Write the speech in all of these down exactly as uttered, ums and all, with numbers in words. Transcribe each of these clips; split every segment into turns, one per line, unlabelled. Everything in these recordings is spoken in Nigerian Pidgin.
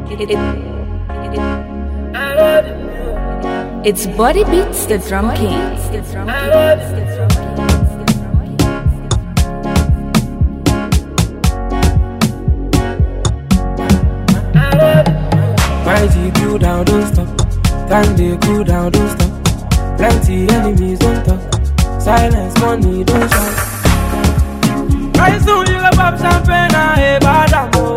It, it, it's Body Beats, the drum king.
Mighty cool down, don't stop. Time they cool down, don't stop. Plenty enemies, don't talk. Silence, money, don't shout. Very soon you go pop champagne and a bad ammo.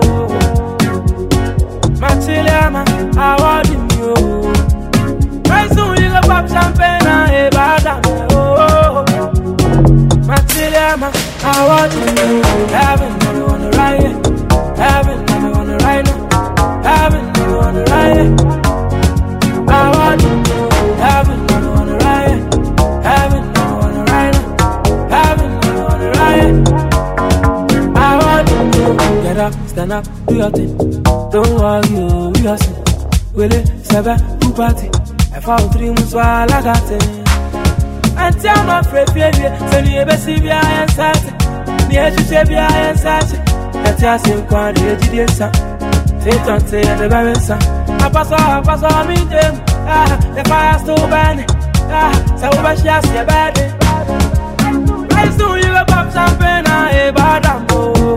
Machiliama, I want you. Very soon you go pop champagne and a bad ammo. Machiliama, I want you. Heaven, never wanna ride it. Heaven, never wanna ride it. Heaven, never wanna ride it. I want you. Heaven, never wanna ride it. Heaven, never wanna ride it. Heaven, never wanna ride it. I want you. Get up, stand up, do your thing. Don't worry, you, we are sin. Will it, seven, two party. I found three months while I got it. And tell my friend, failure, send you a best I am certain. Near to say, I am certain. That's your same quality, you did it, son. Say, don't say, the very son. I pass on, I pass on, me, them. Ah, the fire's still burning. Ah, so over she has your body. Very soon you go pop champagne and a bad ammo.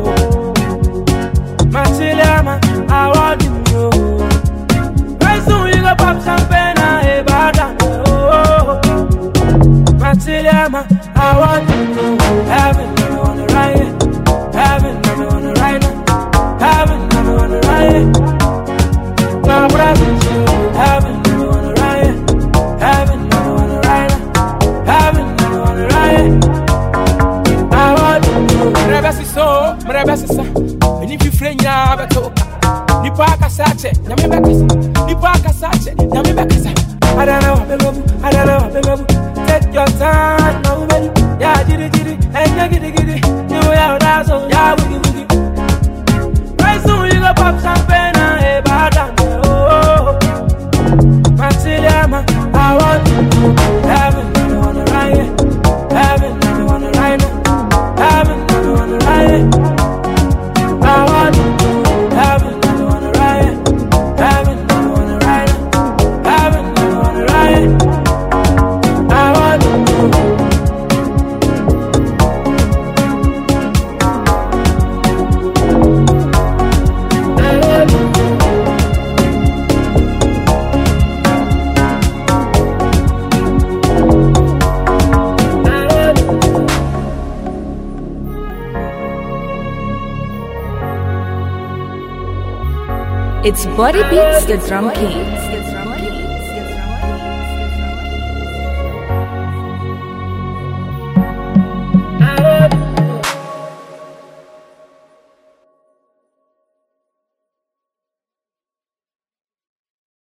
Machiliama, I want you. Very soon you go pop champagne and a bad ammo. Machiliama, I want you. Heaven, never wanna ride it. Heaven, never wanna ride it. Heaven, never wanna ride it. My brothers, heaven, never wanna ride it. Heaven, never wanna ride it. Heaven, never wanna ride it. I want you. Mrebesi so, mrebesi sa. Many people friend ya beto. Nipa kasache, na me bekasa. Nipa kasache, na me bekasa. I don't know, baby, I don't know, baby. Take your time, no baby. Yeah, giddy giddy, and yeah, giddy giddy. You are that so, yeah, boogie boogie. Very soon you go pop champagne and a bad ammo. Machiliama, I want you. Heaven, never wanna ride it. Heaven, never wanna ride it. Heaven, never wanna ride it. I want you. Heaven, never wanna ride it. Heaven, never wanna ride it. Heaven, never wanna ride it. I want you.
It's Body Beats, the drum king.